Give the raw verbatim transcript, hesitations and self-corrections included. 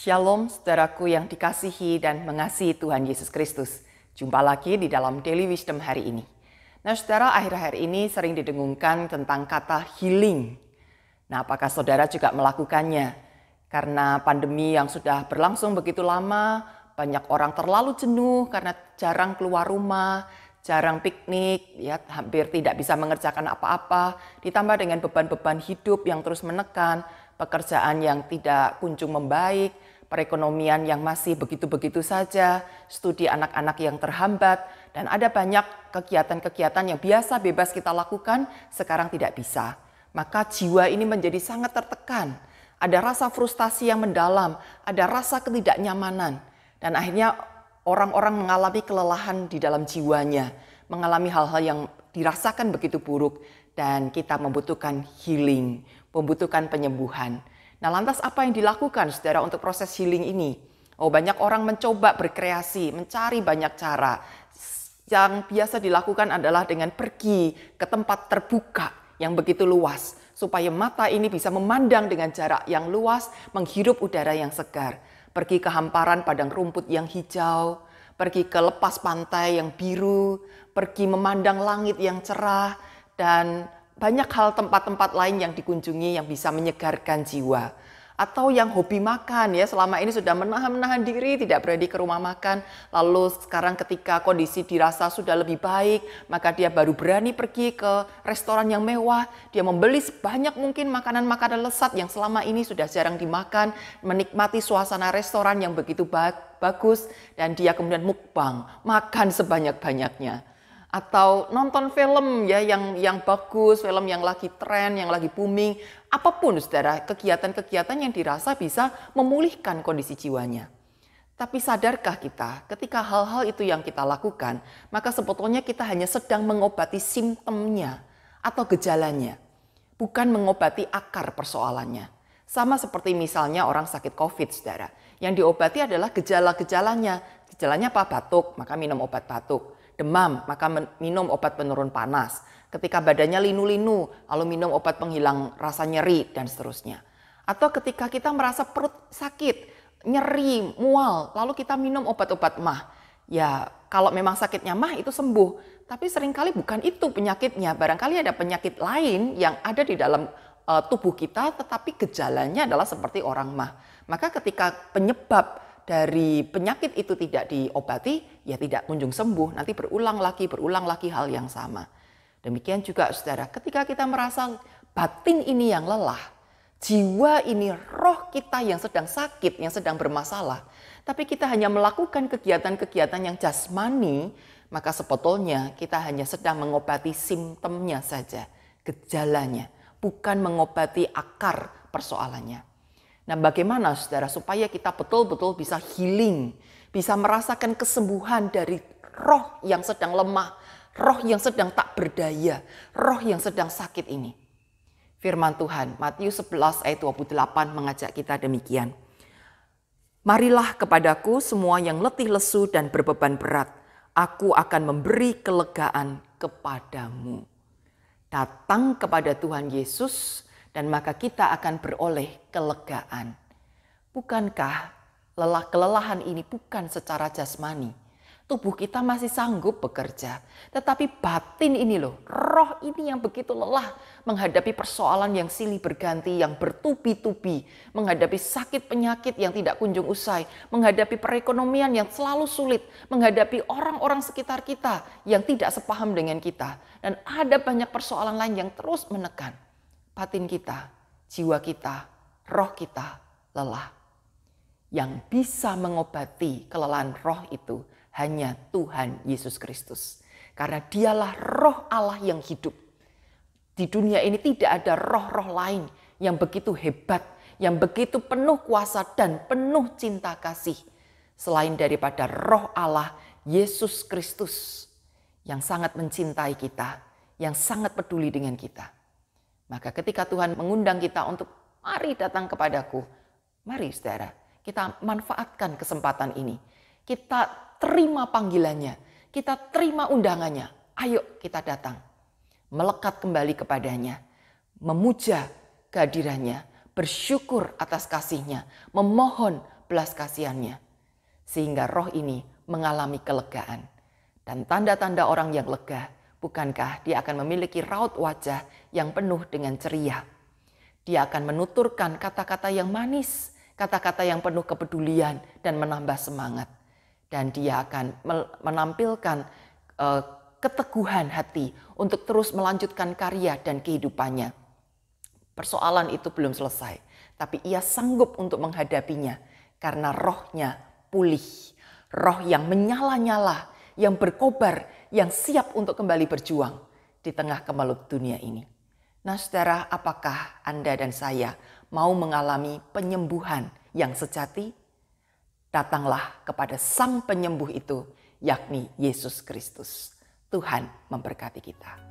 Shalom saudaraku yang dikasihi dan mengasihi Tuhan Yesus Kristus. Jumpa lagi di dalam Daily Wisdom hari ini. Nah saudara, akhir-akhir ini sering didengungkan tentang kata healing. Nah apakah saudara juga melakukannya? Karena pandemi yang sudah berlangsung begitu lama, banyak orang terlalu jenuh karena jarang keluar rumah, jarang piknik, ya hampir tidak bisa mengerjakan apa-apa, ditambah dengan beban-beban hidup yang terus menekan, pekerjaan yang tidak kunjung membaik, perekonomian yang masih begitu-begitu saja, studi anak-anak yang terhambat, dan ada banyak kegiatan-kegiatan yang biasa bebas kita lakukan, sekarang tidak bisa. Maka jiwa ini menjadi sangat tertekan. Ada rasa frustasi yang mendalam, ada rasa ketidaknyamanan, dan akhirnya orang-orang mengalami kelelahan di dalam jiwanya, mengalami hal-hal yang dirasakan begitu buruk, dan kita membutuhkan healing, membutuhkan penyembuhan. Nah lantas apa yang dilakukan saudara untuk proses healing ini? Oh banyak orang mencoba berkreasi, mencari banyak cara. Yang biasa dilakukan adalah dengan pergi ke tempat terbuka yang begitu luas. Supaya mata ini bisa memandang dengan jarak yang luas, menghirup udara yang segar. Pergi ke hamparan padang rumput yang hijau, pergi ke lepas pantai yang biru, pergi memandang langit yang cerah, dan banyak hal tempat-tempat lain yang dikunjungi yang bisa menyegarkan jiwa. Atau yang hobi makan ya, selama ini sudah menahan-menahan diri, tidak berani ke rumah makan. Lalu sekarang ketika kondisi dirasa sudah lebih baik, maka dia baru berani pergi ke restoran yang mewah. Dia membeli sebanyak mungkin makanan-makanan lesat yang selama ini sudah jarang dimakan. Menikmati suasana restoran yang begitu bagus. Dan dia kemudian mukbang, makan sebanyak-banyaknya. Atau nonton film ya yang yang bagus, film yang lagi tren, yang lagi booming, apapun saudara, kegiatan-kegiatan yang dirasa bisa memulihkan kondisi jiwanya. Tapi sadarkah kita ketika hal-hal itu yang kita lakukan, maka sebetulnya kita hanya sedang mengobati simptomnya atau gejalanya, bukan mengobati akar persoalannya. Sama seperti misalnya orang sakit COVID, saudara. Yang diobati adalah gejala-gejalanya. Gejalanya apa? Batuk, maka minum obat batuk. Demam, maka minum obat penurun panas. Ketika badannya linu-linu, lalu minum obat penghilang rasa nyeri, dan seterusnya. Atau ketika kita merasa perut sakit, nyeri, mual, lalu kita minum obat-obat mah. Ya, kalau memang sakitnya mah itu sembuh. Tapi seringkali bukan itu penyakitnya. Barangkali ada penyakit lain yang ada di dalam uh, tubuh kita, tetapi gejalanya adalah seperti orang mah. Maka ketika penyebab dari penyakit itu tidak diobati, ya tidak kunjung sembuh. Nanti berulang lagi, berulang lagi hal yang sama. Demikian juga saudara, ketika kita merasa batin ini yang lelah, jiwa ini, roh kita yang sedang sakit, yang sedang bermasalah, tapi kita hanya melakukan kegiatan-kegiatan yang jasmani, maka sebetulnya kita hanya sedang mengobati simptomnya saja, gejalanya, bukan mengobati akar persoalannya. Nah bagaimana saudara supaya kita betul-betul bisa healing, bisa merasakan kesembuhan dari roh yang sedang lemah, roh yang sedang tak berdaya, roh yang sedang sakit ini. Firman Tuhan, Matius sebelas ayat dua puluh delapan mengajak kita demikian. Marilah kepadaku semua yang letih lesu dan berbeban berat, aku akan memberi kelegaan kepadamu. Datang kepada Tuhan Yesus, dan maka kita akan beroleh kelegaan. Bukankah lelah kelelahan ini bukan secara jasmani? Tubuh kita masih sanggup bekerja. Tetapi batin ini loh, roh ini yang begitu lelah menghadapi persoalan yang silih berganti, yang bertubi-tubi. Menghadapi sakit penyakit yang tidak kunjung usai. Menghadapi perekonomian yang selalu sulit. Menghadapi orang-orang sekitar kita yang tidak sepaham dengan kita. Dan ada banyak persoalan lain yang terus menekan. Batin kita, jiwa kita, roh kita lelah. Yang bisa mengobati kelelahan roh itu hanya Tuhan Yesus Kristus. Karena dialah roh Allah yang hidup. Di dunia ini tidak ada roh-roh lain yang begitu hebat, yang begitu penuh kuasa dan penuh cinta kasih. Selain daripada roh Allah Yesus Kristus yang sangat mencintai kita, yang sangat peduli dengan kita. Maka ketika Tuhan mengundang kita untuk mari datang kepadaku. Mari saudara, kita manfaatkan kesempatan ini. Kita terima panggilannya. Kita terima undangannya. Ayo kita datang. Melekat kembali kepadanya. Memuja kehadirannya. Bersyukur atas kasihnya. Memohon belas kasihannya. Sehingga roh ini mengalami kelegaan. Dan tanda-tanda orang yang lega, bukankah dia akan memiliki raut wajah yang penuh dengan ceria. Dia akan menuturkan kata-kata yang manis, kata-kata yang penuh kepedulian dan menambah semangat. Dan dia akan menampilkan uh, keteguhan hati untuk terus melanjutkan karya dan kehidupannya. Persoalan itu belum selesai, tapi ia sanggup untuk menghadapinya karena rohnya pulih. Roh yang menyala-nyala, yang berkobar, yang siap untuk kembali berjuang di tengah kemelut dunia ini. Nah saudara, apakah Anda dan saya mau mengalami penyembuhan yang sejati? Datanglah kepada Sang Penyembuh itu, yakni Yesus Kristus. Tuhan memberkati kita.